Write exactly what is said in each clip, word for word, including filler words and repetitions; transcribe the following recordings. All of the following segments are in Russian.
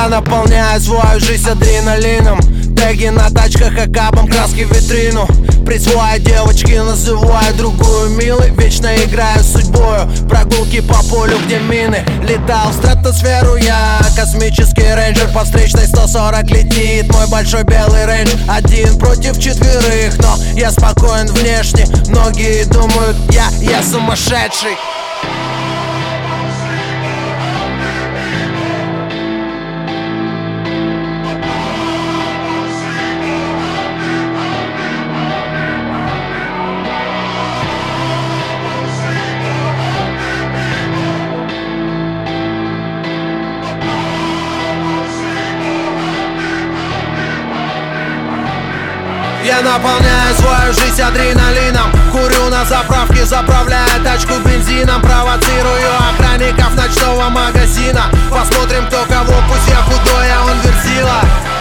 Я наполняю свою жизнь адреналином. Теги на тачках, акабом, краски в витрину. Присвоя девочки, называю другую милой. Вечно играю с судьбою, прогулки по полю, где мины. Летал в стратосферу я, космический рейнджер. По встречной сто сорок летит мой большой белый рейндж. Один против четверых, но я спокоен внешне. Многие думают, я, я сумасшедший. Я наполняю свою жизнь адреналином. Курю на заправке, заправляя тачку бензином. Провоцирую охранников ночного магазина. Посмотрим, кто кого, пусть я худой, а он верзила.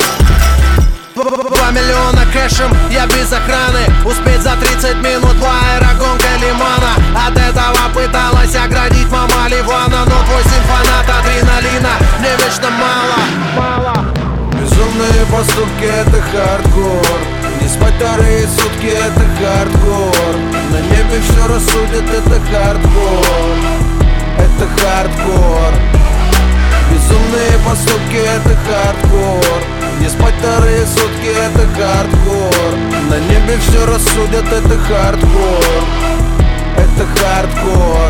Два миллиона кэшем, я без охраны. Успеть за тридцать минут, два аэрогонка лимана. От этого пыталась оградить мама Ливана. Но твой сын фанат адреналина, мне вечно мало. Безумные поступки — это хардкор. Не спать вторые сутки — это хардкор. На небе все рассудят — это хардкор. Это хардкор. Безумные поступки — это хардкор. Не спать вторые сутки — это хардкор. На небе все рассудят — это хардкор. Это хардкор.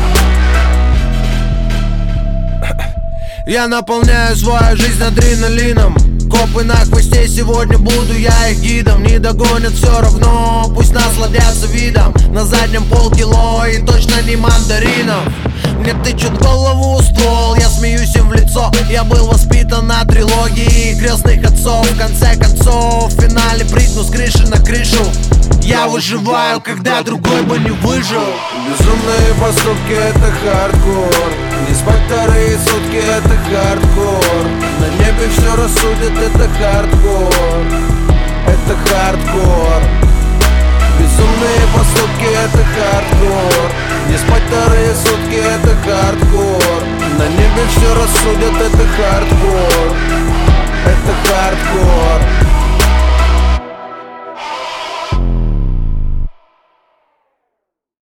Я наполняю свою жизнь адреналином. Копы на хвосте, сегодня буду я их гидом. Не догонят все равно, пусть насладятся видом. На заднем полкило и точно не мандаринов. Мне тычут в голову ствол, я смеюсь им в лицо. Я был воспитан на трилогии крестных отцов. В конце концов, в финале прыгну с крыши на крышу. Я выживаю, когда другой бы не выжил. Безумные поступки — это хардкор. Не спать вторые сутки — это хардкор. На небе все рассудят — это хардкор. Это хардкор. Безумные поступки — это хардкор. Не спать вторые сутки — это хардкор. На небе все рассудят — это хардкор.